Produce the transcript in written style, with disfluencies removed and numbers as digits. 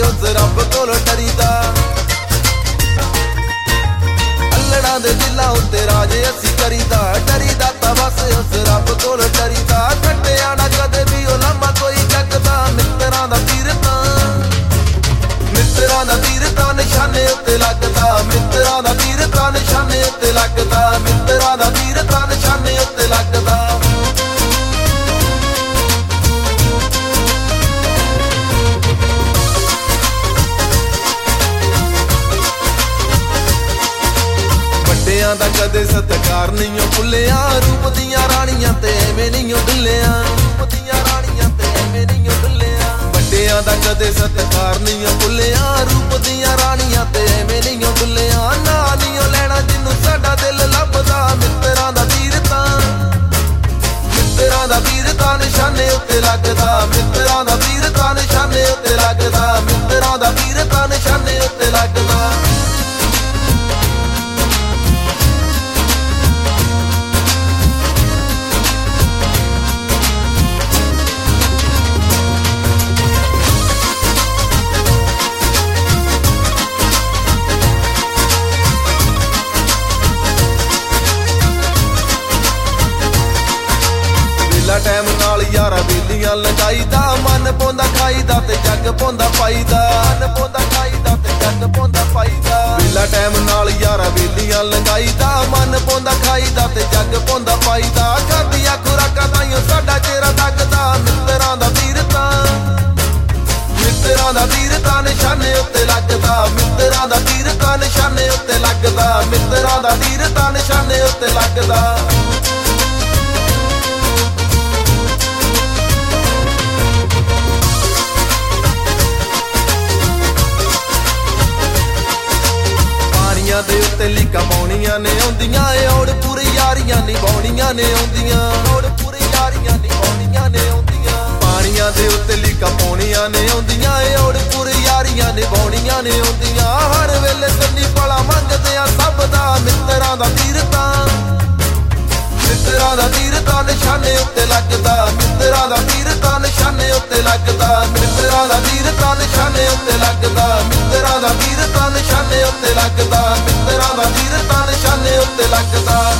उस रब कोलों डरीदा। अल्लड़ां दे दिलां उत्ते राज असीं करीदा, डरीदा तां बस उस रब कोलों डरीदा। छड्डिया ना कदे भी ओ लम्हा कोई जगदा, मित्तरां दा तीर तां निशाने उत्ते लगदा, मित्तरां दा तीर तां निशाने उत्ते लगदा, मित्तरां दा तीर तां निशाने उत्ते लगदा। वड्डियां दा कदे सत्कार नहीं भुल्लिया, रूप दियां राणियां ते एवें नहीं डुल्लिया, रूप दियां राणियां ते एवें नहीं डुल्लिया। वड्डियां दा कदे सत्कार नहीं भुल्लिया, रूप दियां राणियां ते एवें नहीं डुल्लिया। ना नहीं लैना जिन्नू साडा दिल लभदा, मित्तरां दा तीर तां निशाने उत्ते लगदा, मित्तरां दा तीर तां निशाने उत्ते लगदा, मित्तरां दा तीर तां निशाने उत्ते लगदा। टाइम नाल यारा बेलियां लगाईदा, मन पौंदा खाईदा ते जग पौंदा पाईदा, मन पौंदा खाईदा ते जग पौंदा पाईदा। बेला टाइम नाल यारा बेलियां लगाईदा, मन पौंदा खाईदा ते जग पौंदा पाईदा। खादियां खुराकां ताईं साडा चेहरा तकदा, मित्तरां दा तीर तां निशाने उत्ते लगदा, मित्तरां दा तीर तां निशाने उत्ते लगदा, मित्तरां दा तीर तां निशाने उत्ते लगदा। दे उत्ते लीकां पाउणियां ने आउंदियां, ओड़ पूरी यारियां निभाउणियां ने आउंदियां, ओड़ पूरी यारियां निभाउणियां ने आउंदियां। पानियां दे उत्ते लीकां पाउणियां ने आउंदियां, ओड़ पूरी यारियां निभाउणियां ने आउंदियां। हर वेले संनी भला मंगदे आ सब दा, मित्तरां दा तीर तां निशाने उत्ते लगदा, मित्तरां दा तीर तां निशाने उत्ते लगदा, मित्तरां दा तीर तां निशाने उत्ते लगदा, मित्तरां दा तीर तां निशाने उत्ते लगदा, मित्तरां दा तीर तां निशाने उत्ते लगदा।